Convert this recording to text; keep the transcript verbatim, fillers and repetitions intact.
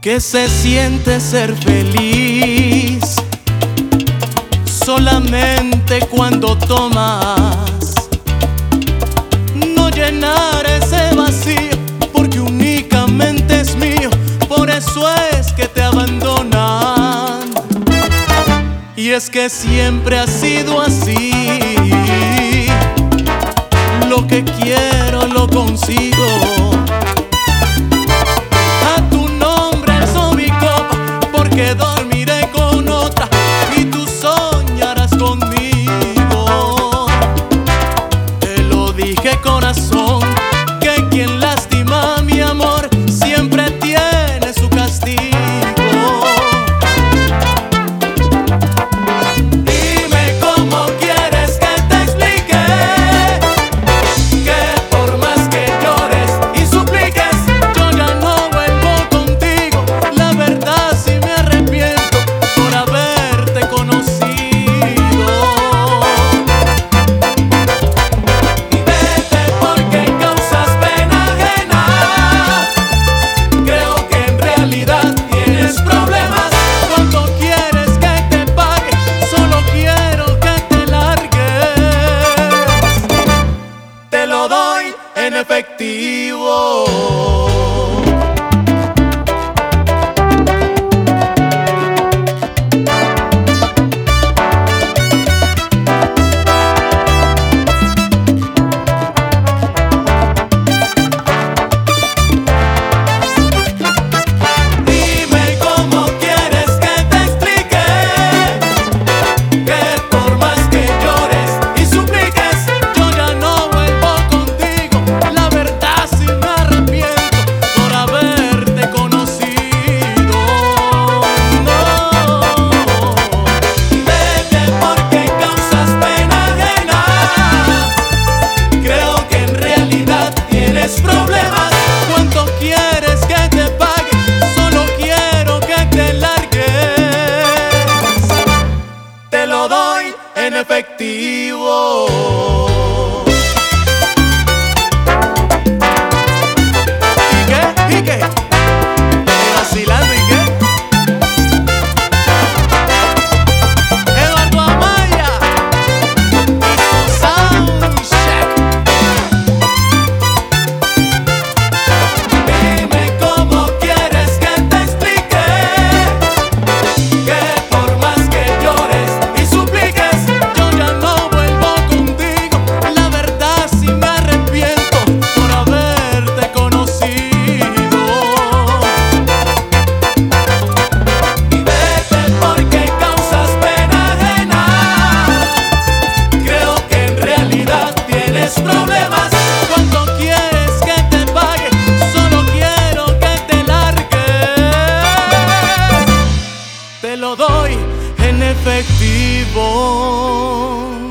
que se siente ser feliz solamente cuando tomas, no llenar ese vacío porque únicamente es mío, por eso es que te abandonan. Y es que siempre ha sido así, lo que quiero lo consigo. Que dormiré con otra y tú soñarás conmigo. Te lo dije, corazón, que quien lastima mi amor siempre tiene su castigo. Dime cómo quieres que te explique que por más que llores y supliques, yo ya no vuelvo contigo. La verdad sí me en efectivo. Problemas, ¿cuánto quieres que te pague? Solo quiero que te largues. Te lo doy en efectivo. ¿Y qué? ¿Y qué? ¿Vacilando y qué? Eduardo Amaya y su soundcheck. Problemas, ¿cuánto quieres que te pague? Solo quiero que te largues. Te lo doy en efectivo.